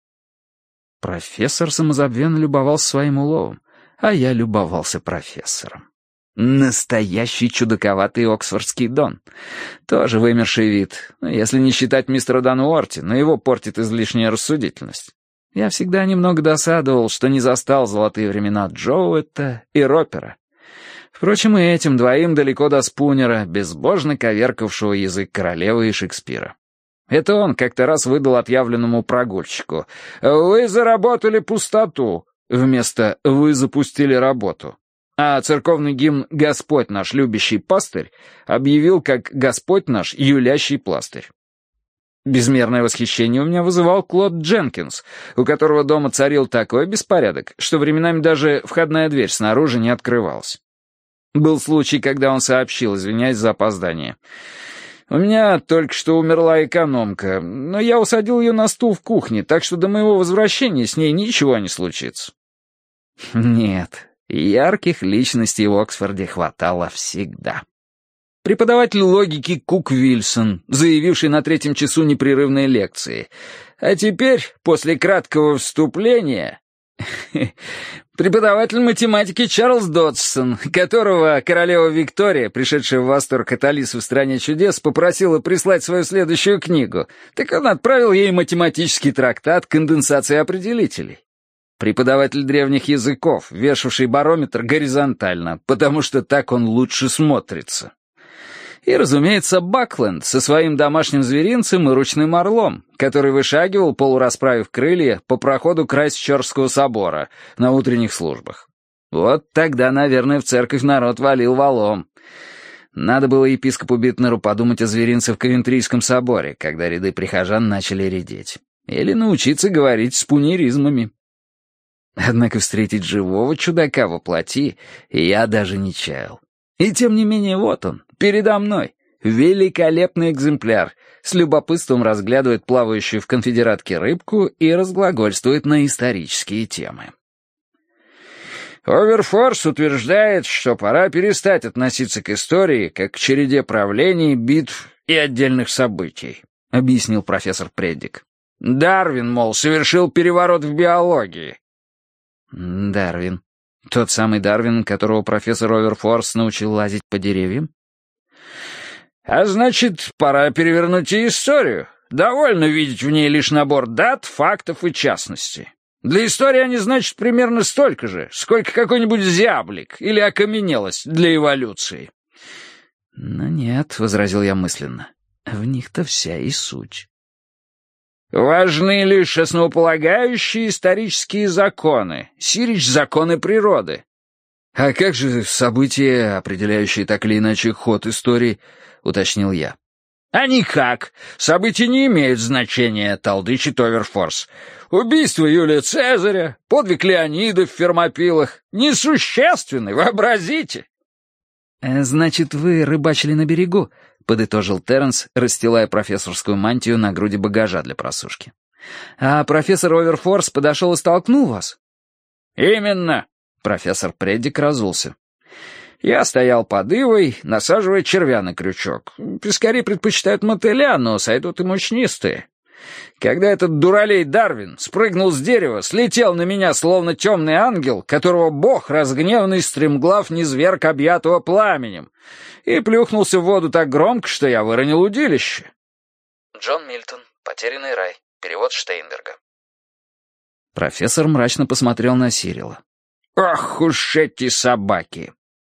A: Профессор самозабвенно любовался своим уловом, а я любовался профессором. Настоящий чудаковатый оксфордский дон. Тоже вымерший вид, если не считать мистера Дануорти, но его портит излишняя рассудительность. Я всегда немного досадовал, что не застал золотые времена Джоуэта и Ропера. Впрочем, и этим двоим далеко до Спунера, безбожно коверкавшего язык королевы и Шекспира. Это он как-то раз выдал отъявленному прогульщику: «Вы заработали пустоту», вместо «вы запустили работу». А церковный гимн «Господь наш любящий пастырь» объявил как «Господь наш юлящий пластырь». Безмерное восхищение у меня вызывал Клод Дженкинс, у которого дома царил такой беспорядок, что временами даже входная дверь снаружи не открывалась. Был случай, когда он сообщил, извиняясь за опоздание: «У меня только что умерла экономка, но я усадил ее на стул в кухне, так что до моего возвращения с ней ничего не случится». Нет, ярких личностей в Оксфорде хватало всегда. Преподаватель логики Кук Вильсон, заявивший на 3-м часу непрерывные лекции. А теперь, после краткого вступления, преподаватель математики Чарльз Доджсон, которого королева Виктория, пришедшая в восторг от Алисы в стране чудес, попросила прислать свою следующую книгу, так он отправил ей математический трактат «Конденсация определителей». Преподаватель древних языков, вешавший барометр горизонтально, потому что так он лучше смотрится. И, разумеется, Бакленд со своим домашним зверинцем и ручным орлом, который вышагивал, полурасправив крылья, по проходу Крайстчерчского собора на утренних службах. Вот тогда, наверное, в церковь народ валил валом. Надо было епископу Битнеру подумать о зверинце в Ковентрийском соборе, когда ряды прихожан начали редеть. Или научиться говорить с пунеризмами. Однако встретить живого чудака во плоти я даже не чаял. И тем не менее вот он, передо мной, великолепный экземпляр, с любопытством разглядывает плавающую в конфедератке рыбку и разглагольствует на исторические темы.
C: Оверфорс утверждает, что пора перестать относиться к истории как к череде правлений, битв и отдельных событий, объяснил профессор Преддик. Дарвин, мол, совершил переворот в биологии.
A: Дарвин. Тот самый Дарвин, которого профессор Оверфорс научил лазить по деревьям?
C: А значит, пора перевернуть и историю. Довольно видеть в ней лишь набор дат, фактов и частностей. Для истории они значат примерно столько же, сколько какой-нибудь зяблик или окаменелость для эволюции.
A: Но нет, — возразил я мысленно, — в них-то вся и суть.
C: Важны лишь основополагающие исторические законы, сирич законы природы.
A: А как же события, определяющие так или иначе ход истории, — уточнил я.
C: А никак. События не имеют значения, толдычит Оверфорс. Убийство Юлия Цезаря, подвиг Леонида в Фермопилах несущественны, вообразите.
A: «Значит, вы рыбачили на берегу», — подытожил Терренс, расстилая профессорскую мантию на груди багажа для просушки. «А профессор Оверфорс подошел и столкнул вас?»
C: «Именно», — профессор Преддик разулся. «Я стоял под ивой, насаживая червя на крючок. Пескари предпочитают мотыля, но сойдут и мучнистые. Когда этот дуралей Дарвин спрыгнул с дерева, слетел на меня, словно темный ангел, которого бог, разгневанный стремглав, низверг объятого пламенем, и плюхнулся в воду так громко, что я выронил удилище».
A: Джон Мильтон. «Потерянный рай». Перевод Штейнберга. Профессор мрачно посмотрел на Сирила.
C: «Ах уж эти собаки!»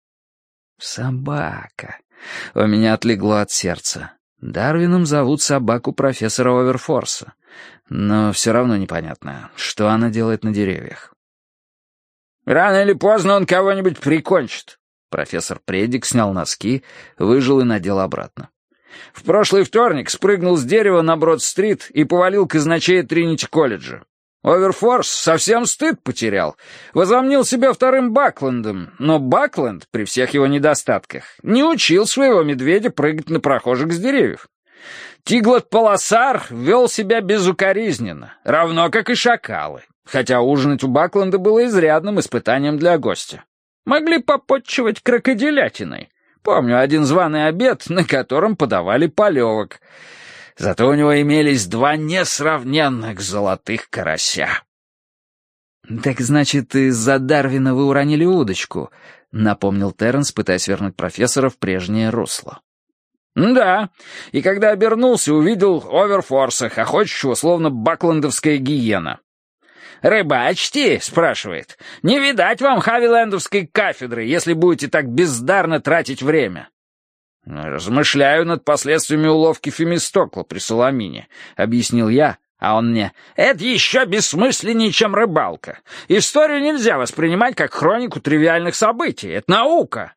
A: «Собака». У меня отлегло от сердца. Дарвином зовут собаку профессора Оверфорса. Но все равно непонятно, что она делает на деревьях.
C: «Рано или поздно он кого-нибудь прикончит».
A: Профессор Преддик снял носки, выжил и надел обратно.
C: «В прошлый вторник спрыгнул с дерева на Брод-стрит и повалил казначея Тринити-колледжа. Оверфорс совсем стыд потерял. Возомнил себя вторым Баклендом, но Бакленд, при всех его недостатках, не учил своего медведя прыгать на прохожих с деревьев. Тиглот-полосар вел себя безукоризненно, равно как и шакалы, хотя ужинать у Бакленда было изрядным испытанием для гостя. Могли попотчевать крокодилятиной. Помню один званый обед, на котором подавали полевок. Зато у него имелись 2 несравненных золотых карася».
A: «Так значит, из-за Дарвина вы уронили удочку», — напомнил Терренс, пытаясь вернуть профессора в прежнее русло.
C: «Да, и когда обернулся, увидел Оверфорса, хохочущего, словно баклендовская гиена. «Рыбачьте?» — спрашивает. «Не видать вам хавилендовской кафедры, если будете так бездарно тратить время». «Размышляю над последствиями уловки Фемистокла при Саламине», — объяснил я, а он мне: «Это еще бессмысленнее, чем рыбалка. Историю нельзя воспринимать как хронику тривиальных событий. Это наука.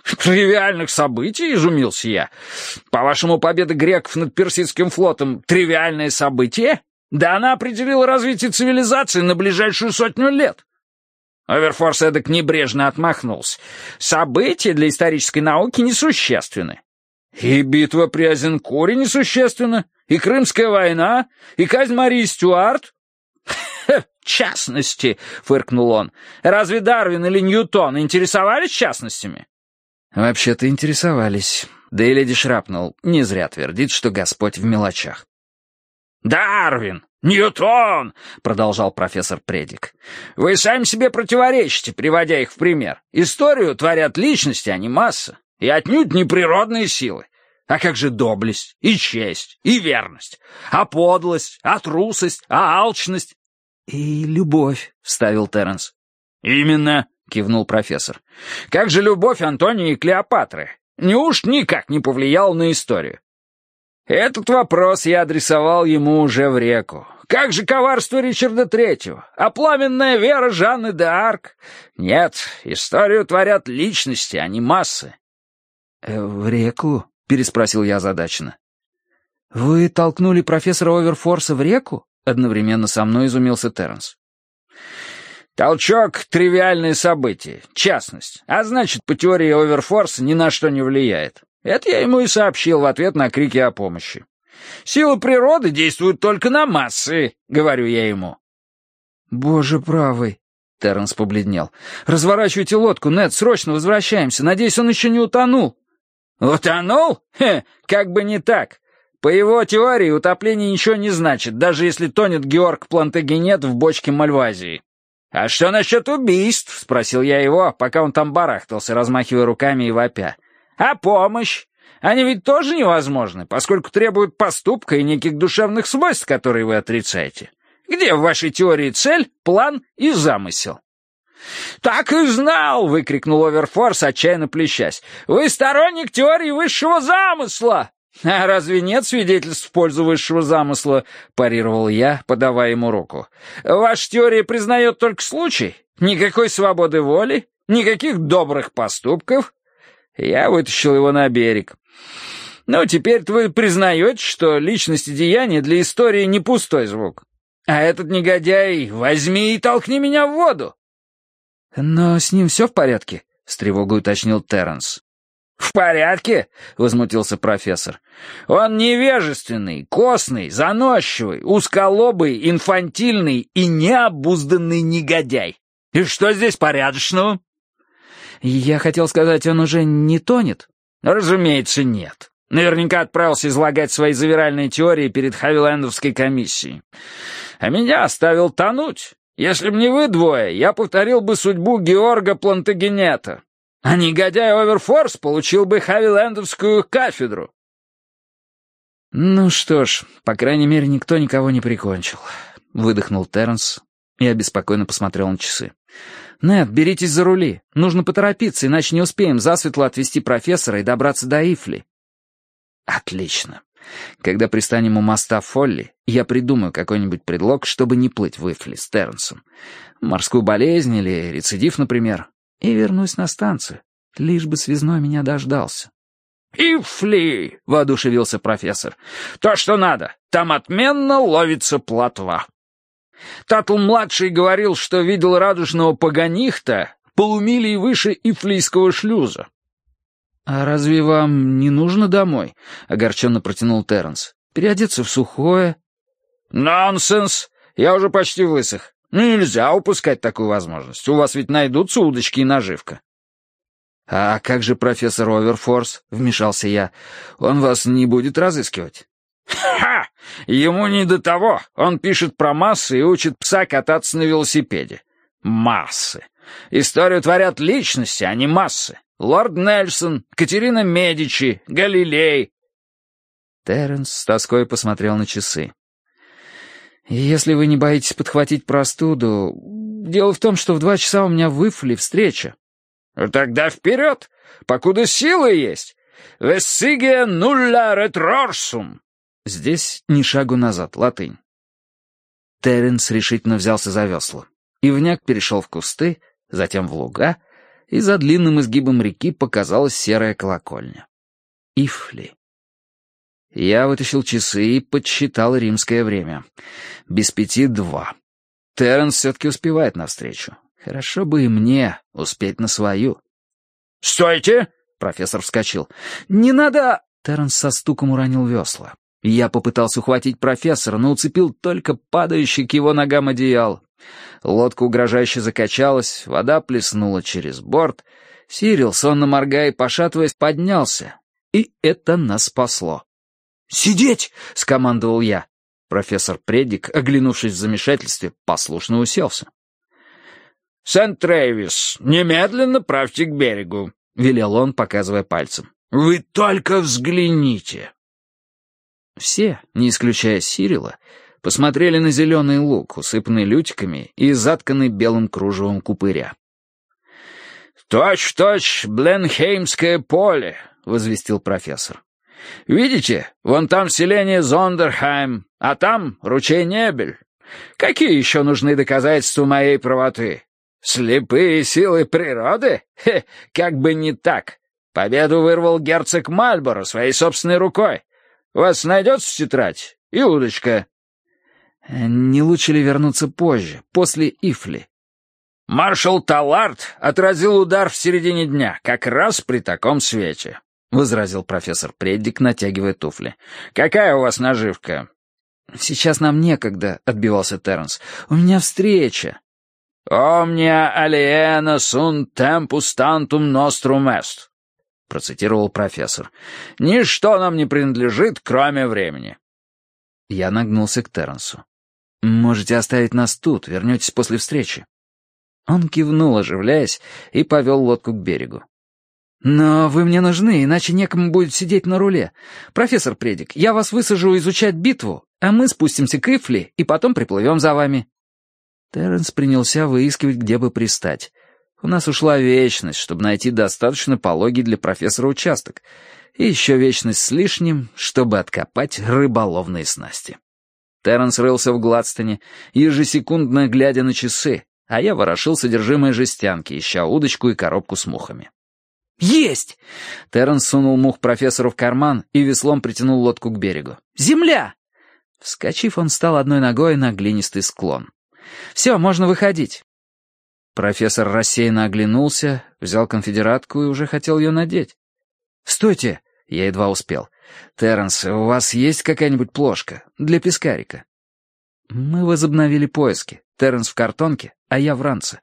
C: «Тривиальных событий?» — изумился я. «По-вашему, победа греков над Персидским флотом — тривиальное событие? Да она определила развитие цивилизации на ближайшую 100 лет». Оверфорс эдак небрежно отмахнулся. «События для исторической науки несущественны». «И битва при Азенкуре несущественна, и Крымская война, и казнь Марии Стюарт». «В частности», — фыркнул он, — «разве Дарвин или Ньютон интересовались частностями?»
A: «Вообще-то интересовались. Да и леди Шрапнелл не зря твердит, что Господь в мелочах».
C: «Дарвин! Ньютон!» — продолжал профессор Предик. «Вы сами себе противоречите, приводя их в пример. Историю творят личности, а не масса, и отнюдь не природные силы. А как же доблесть, и честь, и верность? А подлость, а трусость, а алчность?»
A: «И любовь», — вставил Терренс.
C: «Именно», — кивнул профессор. «Как же любовь Антония и Клеопатры? Неужто никак не повлияла на историю?» Этот вопрос я адресовал ему уже в реку. Как же коварство Ричарда Третьего? А пламенная вера Жанны д'Арк? Нет, историю творят личности, а не массы.
A: «В реку?» — переспросил я озадаченно. «Вы толкнули профессора Оверфорса в реку?» — одновременно со мной изумился Терренс.
C: Толчок — тривиальное событие, частность, а значит, по теории Оверфорса ни на что не влияет. Это я ему и сообщил в ответ на крики о помощи. «Силы природы действуют только на массы», — говорю я ему.
A: «Боже правый!» — Терренс побледнел. «Разворачивайте лодку, Нед, срочно возвращаемся. Надеюсь, он еще не утонул».
C: «Утонул? Как бы не так. По его теории утопление ничего не значит, даже если тонет Георг Плантагенет в бочке Мальвазии». «А что насчет убийств?» — спросил я его, пока он там барахтался, размахивая руками и вопя. «А помощь? Они ведь тоже невозможны, поскольку требуют поступка и неких душевных свойств, которые вы отрицаете. Где в вашей теории цель, план и замысел?» «Так и знал!» — выкрикнул Оверфорс, отчаянно плещась. «Вы сторонник теории высшего замысла!» «А разве нет свидетельств в пользу высшего замысла?» — парировал я, подавая ему руку. «Ваша теория признает только случай? Никакой свободы воли? Никаких добрых поступков?» Я вытащил его на берег. «Ну, теперь-то вы признаете, что личность и деяние для истории не пустой звук. А этот негодяй возьми и толкни меня в воду!»
A: «Но с ним все в порядке?» — с тревогой уточнил Терренс.
C: «В порядке?» — возмутился профессор. «Он невежественный, косный, заносчивый, узколобый, инфантильный и необузданный негодяй. И что здесь порядочного?»
A: «Я хотел сказать, он уже не тонет?»
C: «Разумеется, нет. Наверняка отправился излагать свои завиральные теории перед Хавилендовской комиссией. А меня оставил тонуть. Если б не вы двое, я повторил бы судьбу Георга Плантагенета. А негодяй Оверфорс получил бы Хавилендовскую кафедру».
A: «Ну что ж, по крайней мере, никто никого не прикончил», — выдохнул Терренс и обеспокоенно посмотрел на часы. «Нед, беритесь за рули. Нужно поторопиться, иначе не успеем засветло отвезти профессора и добраться до Ифли». «Отлично. Когда пристанем у моста Фолли, я придумаю какой-нибудь предлог, чтобы не плыть в Ифли с Терренсом. Морскую болезнь или рецидив, например. И вернусь на станцию, лишь бы связной меня дождался».
C: «Ифли!» — воодушевился профессор. «То, что надо. Там отменно ловится плотва». Татл-младший говорил, что видел радужного паганихта полумили выше Ифлийского шлюза.
A: «А разве вам не нужно домой?» — огорченно протянул Терренс. «Переодеться в сухое».
C: «Нонсенс! Я уже почти высох. Нельзя упускать такую возможность. У вас ведь найдутся удочки и наживка».
A: «А как же профессор Оверфорс?» — вмешался я. «Он вас не будет разыскивать».
C: «Ха! Ему не до того. Он пишет про массы и учит пса кататься на велосипеде. Массы. Историю творят личности, а не массы. Лорд Нельсон, Катерина Медичи, Галилей».
A: Терренс с тоской посмотрел на часы. «Если вы не боитесь подхватить простуду, дело в том, что в 2 часа у меня в Ифли встреча».
C: «Тогда вперед, покуда силы есть. Вессиге нулла ретрорсум».
A: Здесь ни шагу назад, латынь. Терренс решительно взялся за весла. Ивняк перешел в кусты, затем в луга, и за длинным изгибом реки показалась серая колокольня. Ифли. Я вытащил часы и подсчитал римское время. 2:55. Терренс все-таки успевает навстречу. Хорошо бы и мне успеть на свою.
C: «Стойте!» —
A: профессор вскочил. «Не надо!» — Терренс со стуком уронил весла. Я попытался ухватить профессора, но уцепил только падающий к его ногам одеял. Лодка угрожающе закачалась, вода плеснула через борт. Сирил, сонно моргая и пошатываясь, поднялся. И это нас спасло. «Сидеть!» — скомандовал я. Профессор Предик, оглянувшись в замешательстве, послушно уселся.
C: «Сент-Трэвис, немедленно правьте к берегу», — велел он, показывая пальцем. «Вы только взгляните!»
A: Все, не исключая Сирила, посмотрели на зеленый луг, усыпанный лютиками и затканный белым кружевом купыря.
C: «Точь-в-точь Бленхеймское поле», — возвестил профессор. «Видите, вон там селение Зондерхайм, а там ручей Небель. Какие еще нужны доказательства моей правоты? Слепые силы природы? Как бы не так. Победу вырвал герцог Мальборо своей собственной рукой. У вас найдется тетрадь и удочка?»
A: «Не лучше ли вернуться позже, после Ифли?»
C: «Маршал Талард отразил удар в середине дня, как раз при таком свете», — возразил профессор Преддик, натягивая туфли. «Какая у вас наживка?»
A: «Сейчас нам некогда», — отбивался Терренс. «У меня встреча».
C: «Omnia aliena sunt tempus tantum nostrum est», — процитировал профессор. «Ничто нам не принадлежит, кроме времени».
A: Я нагнулся к Терренсу. «Можете оставить нас тут, вернетесь после встречи». Он кивнул, оживляясь, и повел лодку к берегу. «Но вы мне нужны, иначе некому будет сидеть на руле. Профессор Предик, я вас высажу изучать битву, а мы спустимся к Ифли и потом приплывем за вами». Терренс принялся выискивать, где бы пристать. У нас ушла вечность, чтобы найти достаточно пологий для профессора участок, и еще вечность с лишним, чтобы откопать рыболовные снасти. Терренс рылся в Гладстоне, ежесекундно глядя на часы, а я ворошил содержимое жестянки, ища удочку и коробку с мухами. «Есть!» Терренс сунул мух профессору в карман и веслом притянул лодку к берегу. «Земля!» Вскочив, он встал одной ногой на глинистый склон. «Все, можно выходить». Профессор рассеянно оглянулся, взял конфедератку и уже хотел ее надеть. «Стойте!» — я едва успел. «Терренс, у вас есть какая-нибудь плошка для пескарика?» Мы возобновили поиски. Терренс в картонке, а я в ранце.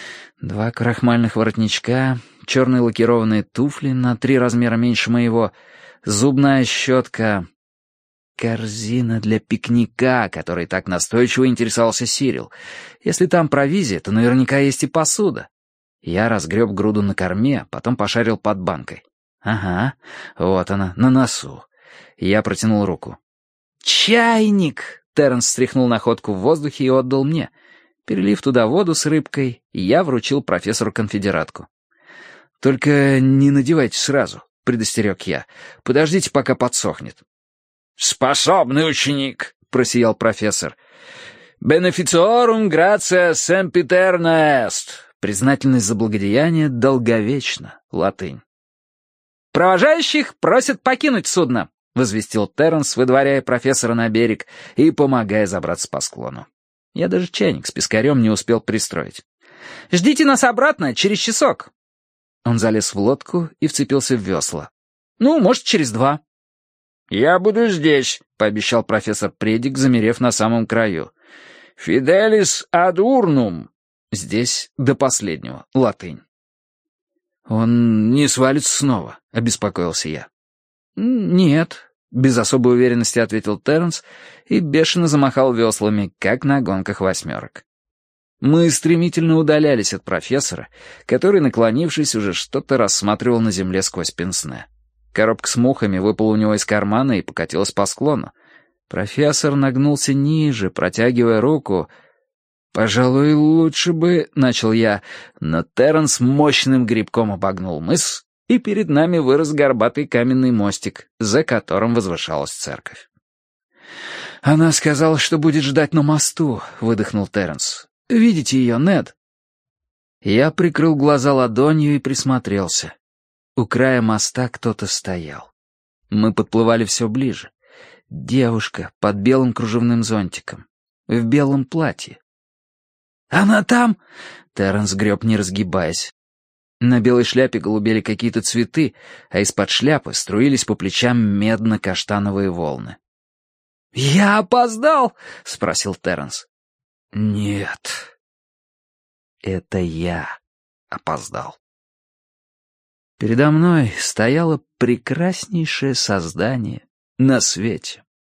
A: 2 крахмальных воротничка, черные лакированные туфли на 3 размера меньше моего, зубная щетка, корзина для пикника, которой так настойчиво интересовался Сирил. Если там провизия, то наверняка есть и посуда. Я разгреб груду на корме, потом пошарил под банкой. Ага, вот она, на носу. Я протянул руку. «Чайник!» Терренс стряхнул находку в воздухе и отдал мне. Перелив туда воду с рыбкой, я вручил профессору конфедератку. «Только не надевайте сразу», — предостерег я. «Подождите, пока подсохнет».
C: «Способный ученик», —
A: просиял профессор.
C: «Beneficiorum gratia sempiterna est».
A: Признательность за благодеяние долговечна, латынь.
B: «Провожающих просят покинуть судно»,
A: — возвестил Терренс, выдворяя профессора на берег и помогая забраться по склону. Я даже чайник с пескарем не успел пристроить.
B: «Ждите нас обратно через часок».
A: Он залез в лодку и вцепился в весла.
B: «Ну, может, через 2».
C: «Я буду здесь», — пообещал профессор Предик, замерев на самом краю. «Fidelis ad urnum».
A: Здесь до последнего, латынь. «Он не свалится снова», — обеспокоился я. «Нет», — без особой уверенности ответил Терренс и бешено замахал веслами, как на гонках 8. Мы стремительно удалялись от профессора, который, наклонившись, уже что-то рассматривал на земле сквозь пенсне. Коробка с мухами выпала у него из кармана и покатилась по склону. Профессор нагнулся ниже, протягивая руку. «Пожалуй, лучше бы...» — начал я, но Терренс мощным грибком обогнул мыс, и перед нами вырос горбатый каменный мостик, за которым возвышалась церковь. «Она сказала, что будет ждать на мосту», — выдохнул Терренс. «Видите ее, Нед?» Я прикрыл глаза ладонью и присмотрелся. У края моста кто-то стоял. Мы подплывали все ближе. Девушка под белым кружевным зонтиком, в белом платье. «Она там?» — Терренс греб, не разгибаясь. На белой шляпе голубели какие-то цветы, а из-под шляпы струились по плечам медно-каштановые волны. «Я опоздал?» — спросил Терренс. «Нет, это я опоздал». Передо мной стояло прекраснейшее создание на свете.